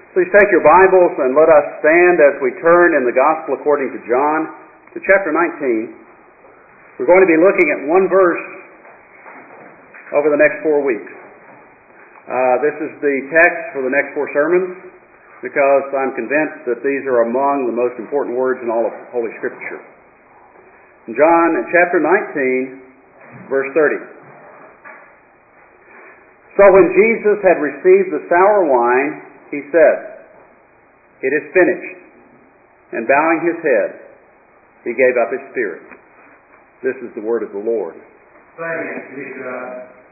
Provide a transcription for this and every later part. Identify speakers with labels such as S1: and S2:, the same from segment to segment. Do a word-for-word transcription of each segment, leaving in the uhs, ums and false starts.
S1: Please take your Bibles and let us stand as we turn in the Gospel according to John to chapter nineteen. We're going to be looking at one verse over the next four weeks. Uh, this is the text for the next four sermons because I'm convinced that these are among the most important words in all of Holy Scripture. In John chapter nineteen, verse thirty. So when Jesus had received the sour wine, he said, "It is finished." And bowing his head, he gave up his spirit. This is the word of the Lord.
S2: Thanks be to God.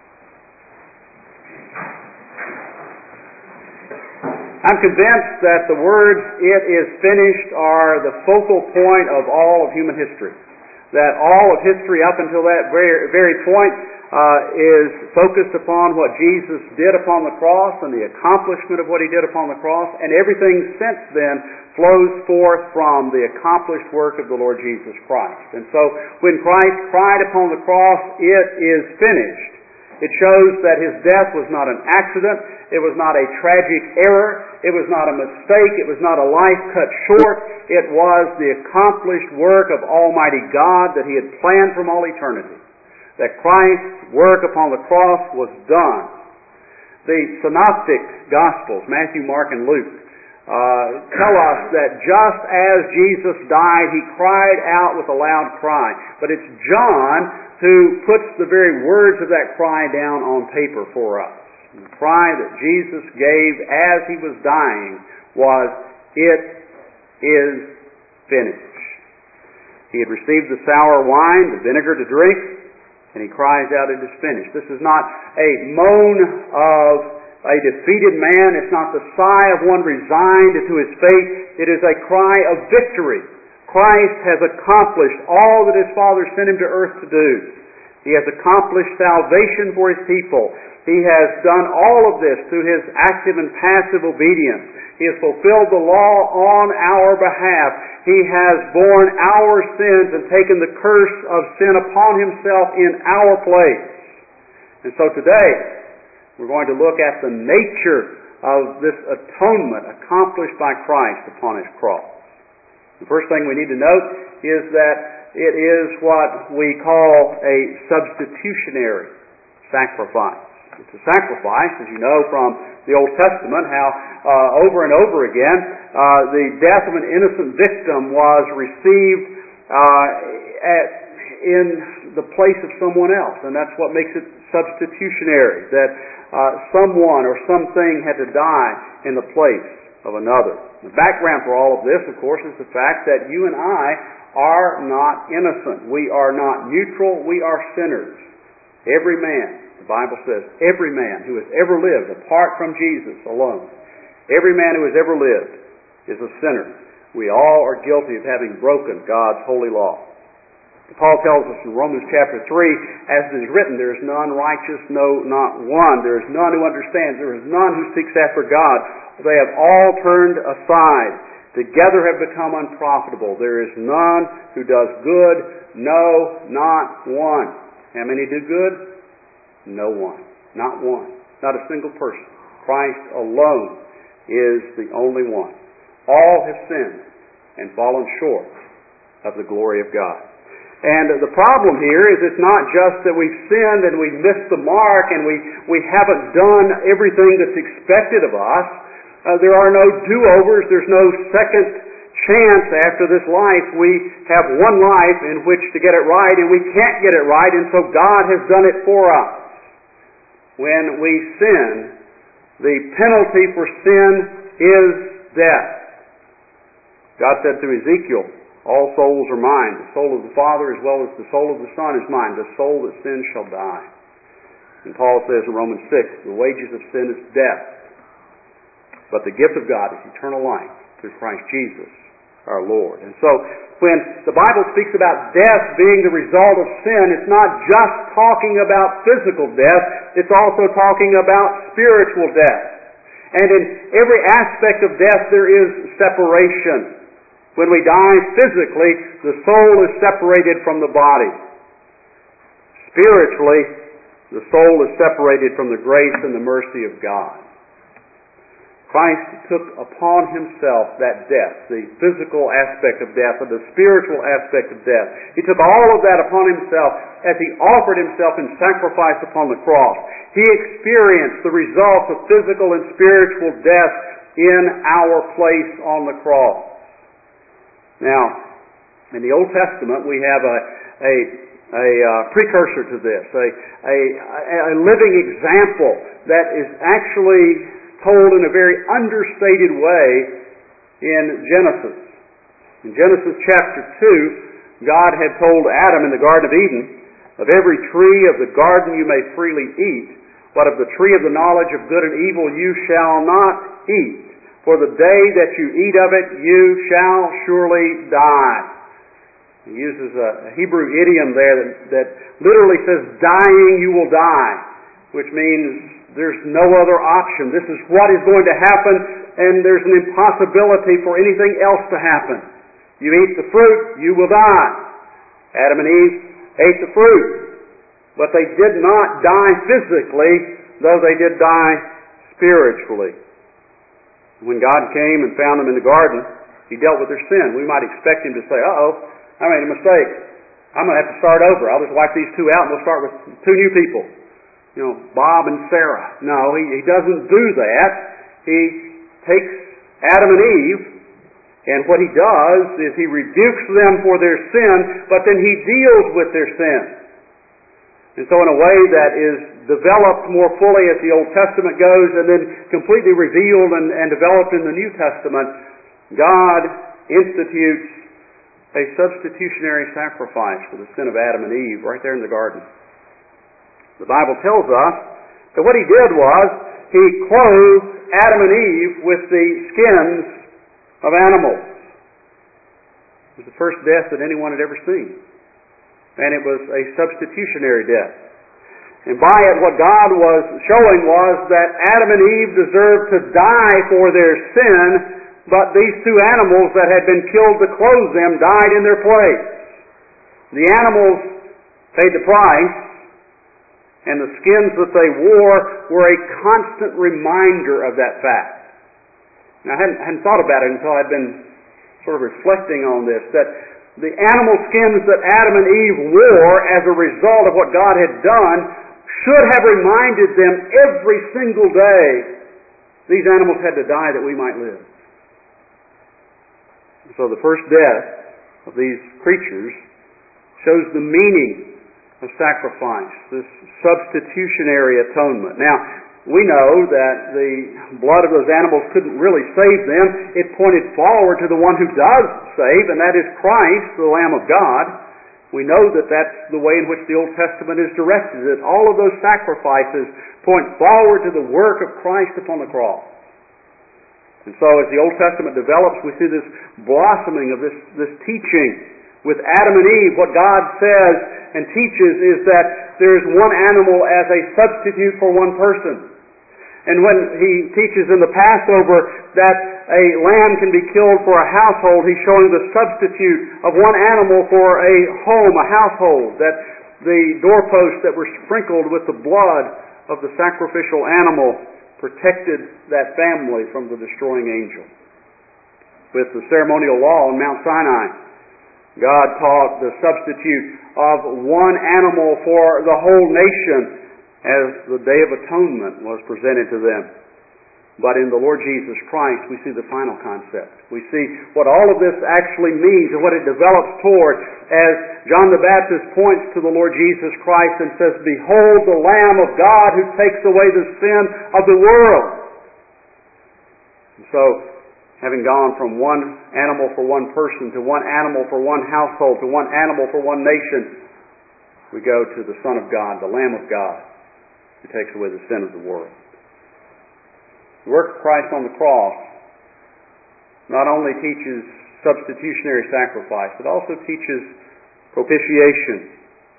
S1: I'm convinced that the words, "it is finished," are the focal point of all of human history. That all of history up until that very, very point uh, is focused upon what Jesus did upon the cross and the accomplishment of what he did upon the cross, and everything since then flows forth from the accomplished work of the Lord Jesus Christ. And so when Christ cried upon the cross, "It is finished," it shows that his death was not an accident, it was not a tragic error, it was not a mistake, it was not a life cut short, it was the accomplished work of Almighty God that he had planned from all eternity. That Christ's work upon the cross was done. The Synoptic Gospels, Matthew, Mark, and Luke, uh, tell us that just as Jesus died, he cried out with a loud cry. But it's John who puts the very words of that cry down on paper for us. The cry that Jesus gave as he was dying was, "It is finished." He had received the sour wine, the vinegar to drink, and he cries out, "It is finished." This is not a moan of a defeated man. It's not the sigh of one resigned to his fate. It is a cry of victory. Christ has accomplished all that his Father sent him to earth to do. He has accomplished salvation for his people. He has done all of this through his active and passive obedience. He has fulfilled the law on our behalf. He has borne our sins and taken the curse of sin upon himself in our place. And so today, we're going to look at the nature of this atonement accomplished by Christ upon his cross. The first thing we need to note is that it is what we call a substitutionary sacrifice. It's a sacrifice, as you know from the Old Testament, how uh, over and over again uh, the death of an innocent victim was received uh, at, in the place of someone else. And that's what makes it substitutionary, that uh, someone or something had to die in the place of another. The background for all of this, of course, is the fact that you and I are not innocent. We are not neutral. We are sinners. Every man, the Bible says, every man who has ever lived apart from Jesus alone, every man who has ever lived is a sinner. We all are guilty of having broken God's holy law. Paul tells us in Romans chapter three, as it is written, "There is none righteous, no, not one. There is none who understands. There is none who seeks after God. They have all turned aside. Together have become unprofitable. There is none who does good, no, not one." How many do good? No one. Not one. Not a single person. Christ alone is the only one. All have sinned and fallen short of the glory of God. And the problem here is it's not just that we've sinned and we've missed the mark and we, we haven't done everything that's expected of us. Uh, there are no do-overs. There's no second chance after this life. We have one life in which to get it right, and we can't get it right, and so God has done it for us. When we sin, the penalty for sin is death. God said through Ezekiel, "All souls are mine. The soul of the Father as well as the soul of the Son is mine. The soul that sins shall die." And Paul says in Romans six, "The wages of sin is death, but the gift of God is eternal life through Christ Jesus our Lord." And so when the Bible speaks about death being the result of sin, it's not just talking about physical death, it's also talking about spiritual death. And in every aspect of death there is separation. When we die physically, the soul is separated from the body. Spiritually, the soul is separated from the grace and the mercy of God. Christ took upon Himself that death, the physical aspect of death and the spiritual aspect of death. He took all of that upon Himself as He offered Himself in sacrifice upon the cross. He experienced the results of physical and spiritual death in our place on the cross. Now, in the Old Testament, we have a, a, a uh, precursor to this, a, a, a living example that is actually told in a very understated way in Genesis. In Genesis chapter two, God had told Adam in the Garden of Eden, "Of every tree of the garden you may freely eat, but of the tree of the knowledge of good and evil you shall not eat. For the day that you eat of it, you shall surely die." He uses a Hebrew idiom there that, that literally says, "Dying you will die," which means there's no other option. This is what is going to happen, and there's an impossibility for anything else to happen. You eat the fruit, you will die. Adam and Eve ate the fruit, but they did not die physically, though they did die spiritually. When God came and found them in the garden, He dealt with their sin. We might expect Him to say, "Uh-oh, I made a mistake. I'm going to have to start over. I'll just wipe these two out and we'll start with two new people. You know, Bob and Sarah." No, he, he doesn't do that. He takes Adam and Eve, and what He does is He rebukes them for their sin, but then He deals with their sin. And so in a way that is developed more fully as the Old Testament goes, and then completely revealed and, and developed in the New Testament, God institutes a substitutionary sacrifice for the sin of Adam and Eve right there in the garden. The Bible tells us that what He did was He clothed Adam and Eve with the skins of animals. It was the first death that anyone had ever seen. And it was a substitutionary death. And by it, what God was showing was that Adam and Eve deserved to die for their sin, but these two animals that had been killed to clothe them died in their place. The animals paid the price, and the skins that they wore were a constant reminder of that fact. Now, I hadn't, hadn't thought about it until I'd been sort of reflecting on this, that the animal skins that Adam and Eve wore as a result of what God had done should have reminded them every single day these animals had to die that we might live. So the first death of these creatures shows the meaning of sacrifice, this substitutionary atonement. Now, we know that the blood of those animals couldn't really save them. It pointed forward to the one who does save, and that is Christ, the Lamb of God. We know that that's the way in which the Old Testament is directed, that all of those sacrifices point forward to the work of Christ upon the cross. And so as the Old Testament develops, we see this blossoming of this, this teaching. With Adam and Eve, what God says and teaches is that there is one animal as a substitute for one person. And when He teaches in the Passover that a lamb can be killed for a household, He's showing the substitute of one animal for a home, a household, that the doorposts that were sprinkled with the blood of the sacrificial animal protected that family from the destroying angel. With the ceremonial law on Mount Sinai, God taught the substitute of one animal for the whole nation as the Day of Atonement was presented to them. But in the Lord Jesus Christ, we see the final concept. We see what all of this actually means and what it develops toward as John the Baptist points to the Lord Jesus Christ and says, "Behold the Lamb of God who takes away the sin of the world." And so, having gone from one animal for one person to one animal for one household to one animal for one nation, we go to the Son of God, the Lamb of God, who takes away the sin of the world. The work of Christ on the cross not only teaches substitutionary sacrifice, but also teaches propitiation.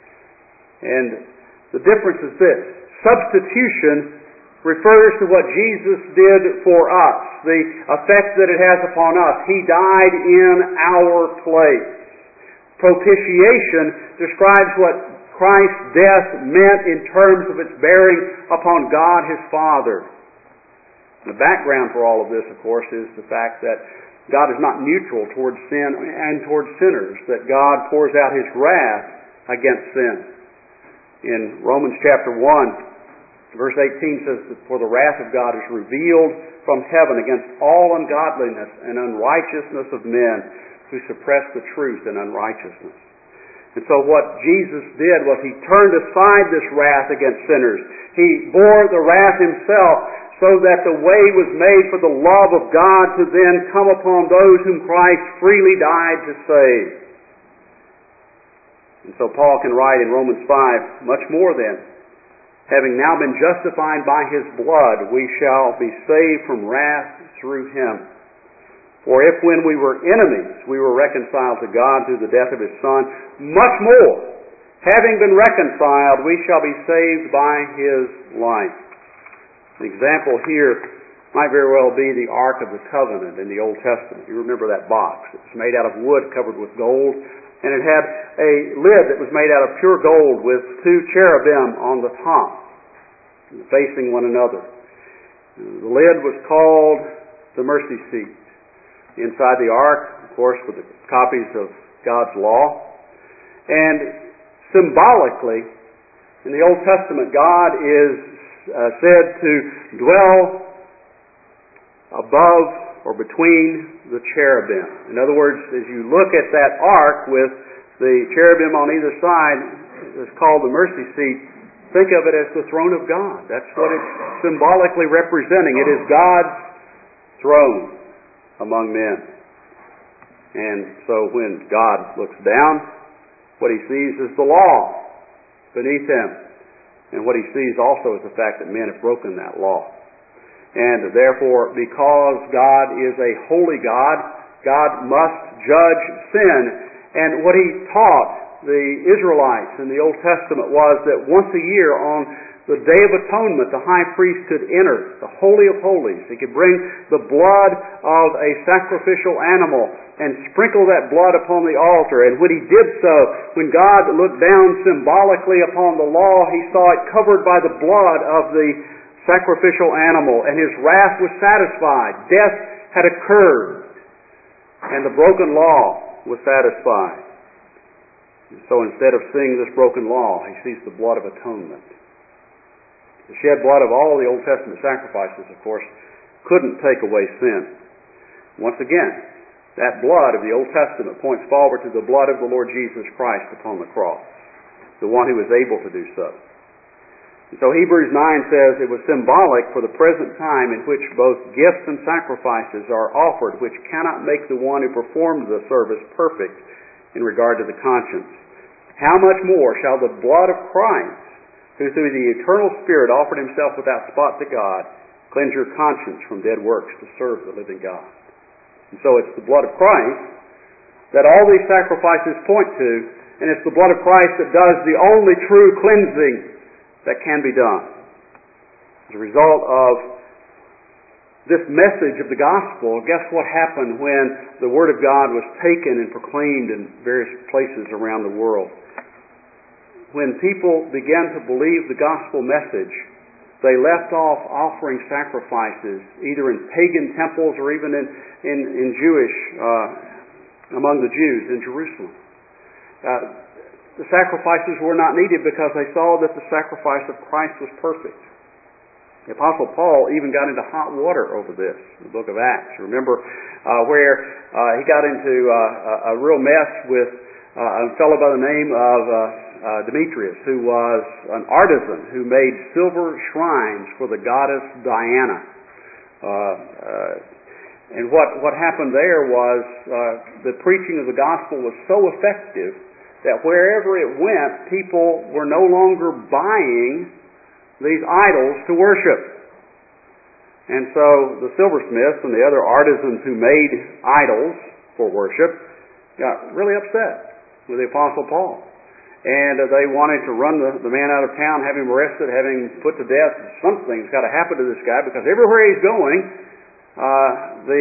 S1: And the difference is this: substitution refers to what Jesus did for us, the effect that it has upon us. He died in our place. Propitiation describes what Christ's death meant in terms of its bearing upon God His Father. The background for all of this, of course, is the fact that God is not neutral towards sin and towards sinners, that God pours out His wrath against sin. In Romans chapter one, verse eighteen says that for the wrath of God is revealed from heaven against all ungodliness and unrighteousness of men who suppress the truth in unrighteousness. And so what Jesus did was He turned aside this wrath against sinners. He bore the wrath Himself so that the way was made for the love of God to then come upon those whom Christ freely died to save. And so Paul can write in Romans five, much more then, having now been justified by His blood, we shall be saved from wrath through Him. For if when we were enemies, we were reconciled to God through the death of His Son, much more, having been reconciled, we shall be saved by His life. An example here might very well be the Ark of the Covenant in the Old Testament. You remember that box. It was made out of wood covered with gold, and it had a lid that was made out of pure gold with two cherubim on the top, facing one another. The lid was called the mercy seat. Inside the ark, of course, were the copies of God's law. And symbolically, in the Old Testament, God is uh, said to dwell above or between the cherubim. In other words, as you look at that ark with the cherubim on either side, it's called the mercy seat, think of it as the throne of God. That's what it's symbolically representing. It is God's throne among men. And so when God looks down, what He sees is the law beneath Him. And what He sees also is the fact that men have broken that law. And therefore, because God is a holy God, God must judge sin. And what He taught the Israelites in the Old Testament was that once a year on the Day of Atonement, the high priest could enter the Holy of Holies. He could bring the blood of a sacrificial animal and sprinkle that blood upon the altar. And when he did so, when God looked down symbolically upon the law, He saw it covered by the blood of the sacrificial animal, and His wrath was satisfied. Death had occurred, and the broken law was satisfied. And so instead of seeing this broken law, He sees the blood of atonement. The shed blood of all the Old Testament sacrifices, of course, couldn't take away sin. Once again, that blood of the Old Testament points forward to the blood of the Lord Jesus Christ upon the cross, the one who was able to do so. And so Hebrews nine says it was symbolic for the present time in which both gifts and sacrifices are offered, which cannot make the one who performed the service perfect in regard to the conscience. How much more shall the blood of Christ, who through the eternal Spirit offered Himself without spot to God, cleanse your conscience from dead works to serve the living God. And so it's the blood of Christ that all these sacrifices point to, and it's the blood of Christ that does the only true cleansing that can be done. As a result of this message of the gospel, guess what happened when the Word of God was taken and proclaimed in various places around the world? When people began to believe the gospel message, they left off offering sacrifices, either in pagan temples or even in, in, in Jewish, uh, among the Jews in Jerusalem. Uh, the sacrifices were not needed because they saw that the sacrifice of Christ was perfect. The Apostle Paul even got into hot water over this in the book of Acts. Remember uh, where uh, he got into uh, a, a real mess with uh, a fellow by the name of uh, uh, Demetrius, who was an artisan who made silver shrines for the goddess Diana. Uh, uh, and what, what happened there was uh, the preaching of the gospel was so effective that wherever it went, people were no longer buying these idols to worship. And so the silversmiths and the other artisans who made idols for worship got really upset with the Apostle Paul. And uh, they wanted to run the, the man out of town, have him arrested, have him put to death. Something's got to happen to this guy, because everywhere he's going, uh, the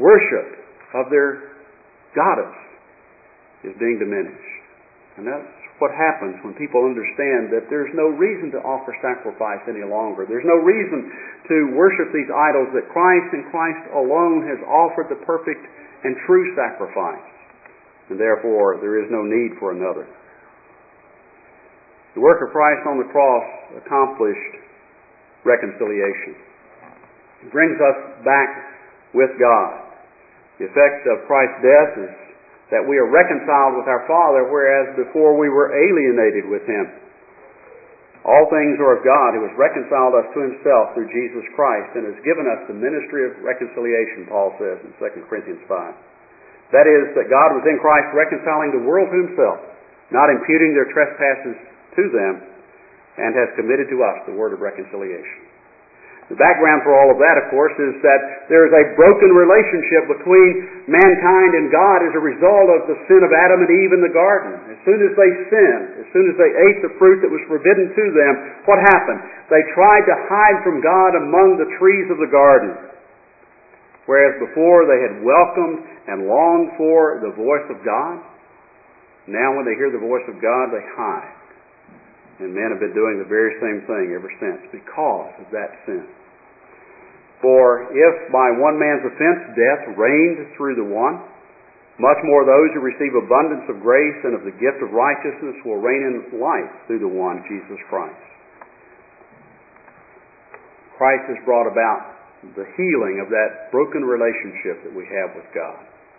S1: worship of their goddess is being diminished. And that's what happens when people understand that there's no reason to offer sacrifice any longer. There's no reason to worship these idols, that Christ and Christ alone has offered the perfect and true sacrifice, and therefore there is no need for another. The work of Christ on the cross accomplished reconciliation. It brings us back with God. The effect of Christ's death is that we are reconciled with our Father, whereas before we were alienated with Him. All things are of God, who has reconciled us to Himself through Jesus Christ and has given us the ministry of reconciliation, Paul says in Second Corinthians five. That is, that God was in Christ reconciling the world to Himself, not imputing their trespasses to them, and has committed to us the word of reconciliation. The background for all of that, of course, is that there is a broken relationship between mankind and God as a result of the sin of Adam and Eve in the garden. As soon as they sinned, as soon as they ate the fruit that was forbidden to them, what happened? They tried to hide from God among the trees of the garden. Whereas before they had welcomed and longed for the voice of God, now when they hear the voice of God, they hide. And men have been doing the very same thing ever since because of that sin. For if by one man's offense death reigned through the one, much more those who receive abundance of grace and of the gift of righteousness will reign in life through the one, Jesus Christ. Christ has brought about the healing of that broken relationship that we have with God.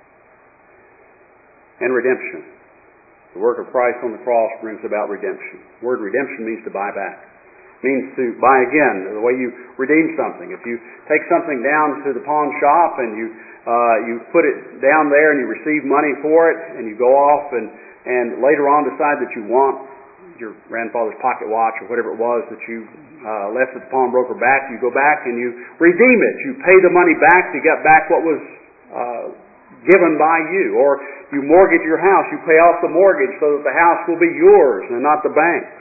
S1: And redemption. The work of Christ on the cross brings about redemption. The word redemption means to buy back. It means to buy again, the way you redeem something. If you take something down to the pawn shop and you uh, you put it down there and you receive money for it, and you go off and, and later on decide that you want your grandfather's pocket watch or whatever it was that you uh, left at the pawnbroker back, you go back and you redeem it. You pay the money back to get back what was uh, given by you. Or you mortgage your house, you pay off the mortgage so that the house will be yours and not the bank's.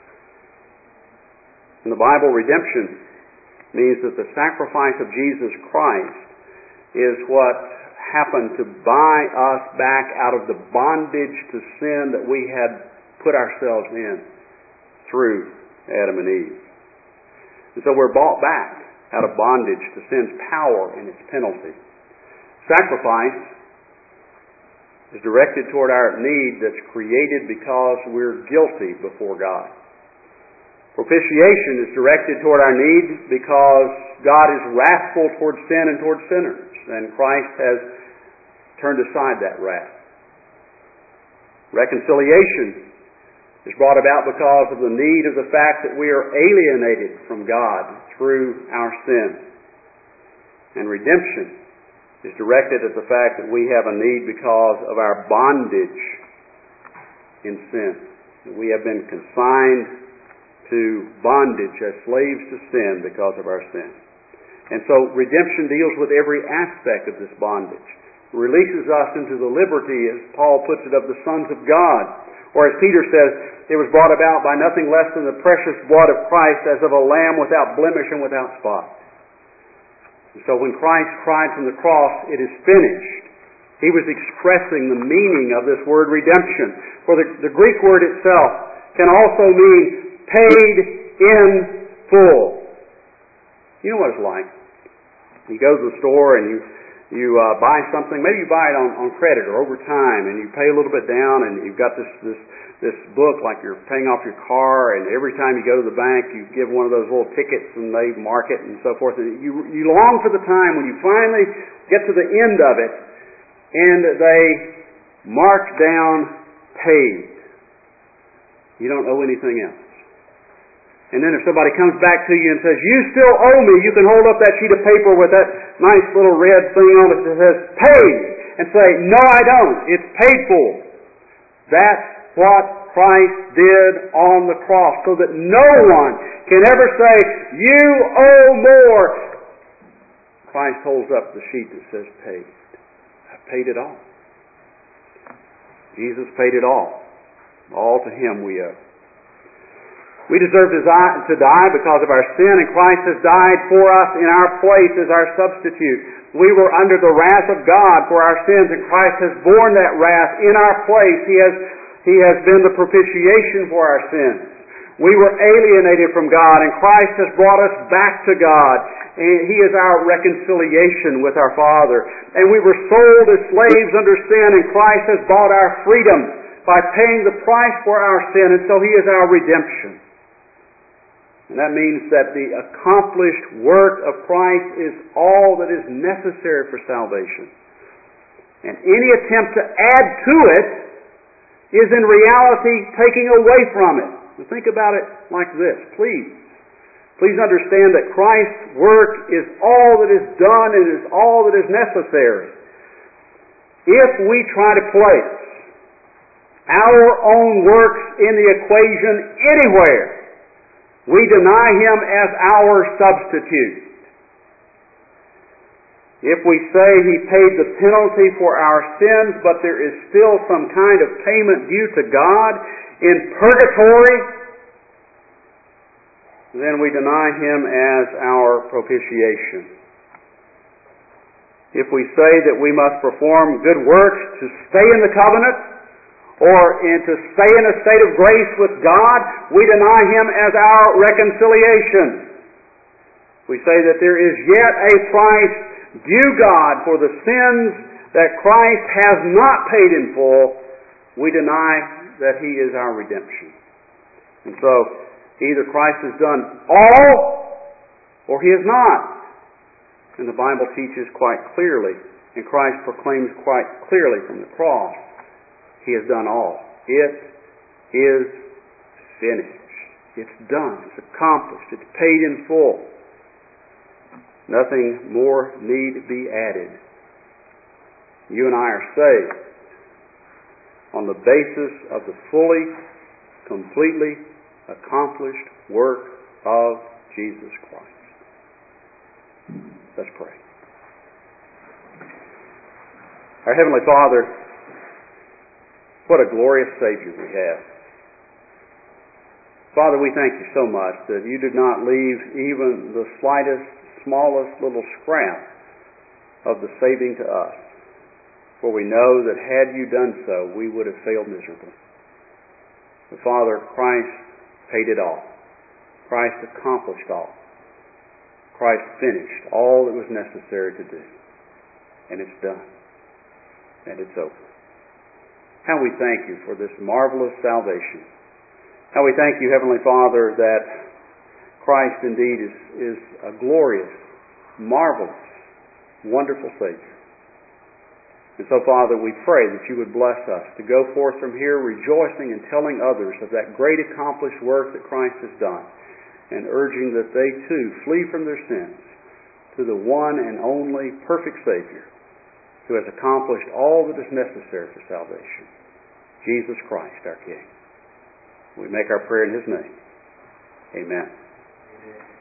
S1: In the Bible, redemption means that the sacrifice of Jesus Christ is what happened to buy us back out of the bondage to sin that we had put ourselves in through Adam and Eve. And so we're bought back out of bondage to sin's power and its penalty. Sacrifice is directed toward our need that's created because we're guilty before God. Propitiation is directed toward our need because God is wrathful toward sin and toward sinners, and Christ has turned aside that wrath. Reconciliation is brought about because of the need of the fact that we are alienated from God through our sin. And redemption is directed at the fact that we have a need because of our bondage in sin. We have been consigned to bondage as slaves to sin because of our sin. And so redemption deals with every aspect of this bondage. It releases us into the liberty, as Paul puts it, of the sons of God. Or as Peter says, it was brought about by nothing less than the precious blood of Christ, as of a lamb without blemish and without spot. And so when Christ cried from the cross, "It is finished," He was expressing the meaning of this word redemption. For the, the Greek word itself can also mean paid in full. You know what it's like. You go to the store and you you uh, buy something. Maybe you buy it on, on credit or over time, and you pay a little bit down, and you've got this this this book like you're paying off your car. And every time you go to the bank, you give one of those little tickets, and they mark it and so forth. And you you long for the time when you finally get to the end of it, and they mark down paid. You don't owe anything else. And then if somebody comes back to you and says, "You still owe me," you can hold up that sheet of paper with that nice little red thing on it that says paid, and say, "No, I don't. It's paid for." That's what Christ did on the cross, so that no one can ever say, "You owe more." Christ holds up the sheet that says paid. I've paid it all. Jesus paid it all. All to Him we owe. We deserve to die because of our sin, and Christ has died for us in our place as our substitute. We were under the wrath of God for our sins, and Christ has borne that wrath in our place. He has He has been the propitiation for our sins. We were alienated from God, and Christ has brought us back to God. And He is our reconciliation with our Father. And we were sold as slaves under sin, and Christ has bought our freedom by paying the price for our sin, and so He is our redemption. And that means that the accomplished work of Christ is all that is necessary for salvation. And any attempt to add to it is in reality taking away from it. Now think about it like this, please. Please understand that Christ's work is all that is done and is all that is necessary. If we try to place our own works in the equation anywhere, we deny Him as our substitute. If we say He paid the penalty for our sins, but there is still some kind of payment due to God in purgatory, then we deny Him as our propitiation. If we say that we must perform good works to stay in the covenant, or in to stay in a state of grace with God, we deny Him as our reconciliation. We say that there is yet a price due God for the sins that Christ has not paid in full, we deny that He is our redemption. And so, either Christ has done all, or He has not. And the Bible teaches quite clearly, and Christ proclaims quite clearly from the cross, He has done all. It is finished. It's done. It's accomplished. It's paid in full. Nothing more need be added. You and I are saved on the basis of the fully, completely accomplished work of Jesus Christ. Let's pray. Our Heavenly Father, what a glorious Savior we have. Father, we thank You so much that You did not leave even the slightest, smallest little scrap of the saving to us. For we know that had You done so, we would have failed miserably. But Father, Christ paid it all. Christ accomplished all. Christ finished all that was necessary to do. And it's done. And it's over. How we thank You for this marvelous salvation. How we thank You, Heavenly Father, that Christ indeed is, is a glorious, marvelous, wonderful Savior. And so, Father, we pray that You would bless us to go forth from here rejoicing and telling others of that great accomplished work that Christ has done, and urging that they too flee from their sins to the one and only perfect Savior who has accomplished all that is necessary for salvation, Jesus Christ, our King. We make our prayer in His name. Amen.
S2: Amen.